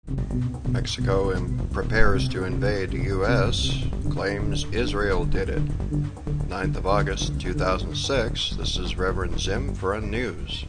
Mexico prepares to invade the U.S., claims Israel did it. 9th of August 2006, this is Reverend Zim for Unnews.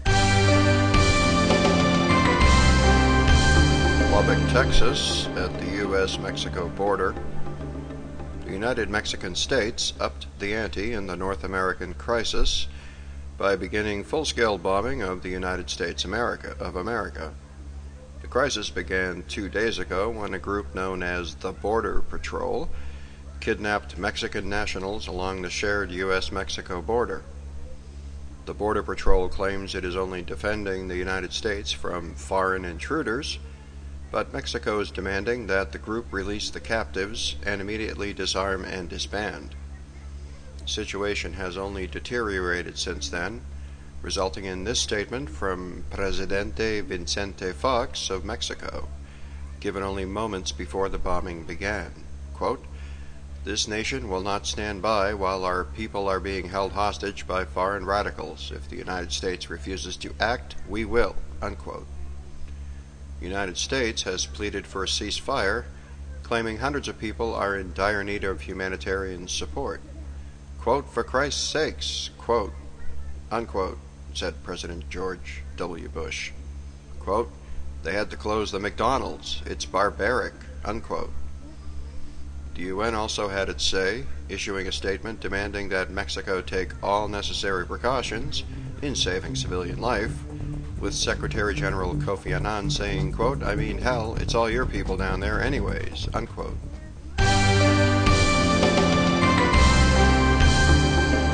Lubbock, Texas, at the U.S.-Mexico border. The United Mexican States upped the ante in the North American crisis by beginning full-scale bombing of the United States of America. The crisis began 2 days ago when a group known as the Border Patrol kidnapped Mexican nationals along the shared U.S.-Mexico border. The Border Patrol claims it is only defending the United States from foreign intruders, but Mexico is demanding that the group release the captives and immediately disarm and disband. The situation has only deteriorated since then, resulting in this statement from Presidente Vicente Fox of Mexico, given only moments before the bombing began. Quote, "This nation will not stand by while our people are being held hostage by foreign radicals. If the United States refuses to act, we will." Unquote. The United States has pleaded for a ceasefire, claiming hundreds of people are in dire need of humanitarian support. Quote, "For Christ's sakes," quote, unquote, said President George W. Bush. Quote, "They had to close the McDonald's. It's barbaric," unquote. The UN also had its say, issuing a statement demanding that Mexico take all necessary precautions in saving civilian life, with Secretary General Kofi Annan saying, quote, "I mean, hell, it's all your people down there anyways," unquote.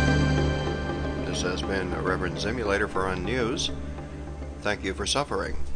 This has been Reverend Zimulator for Unnews. Thank you for suffering.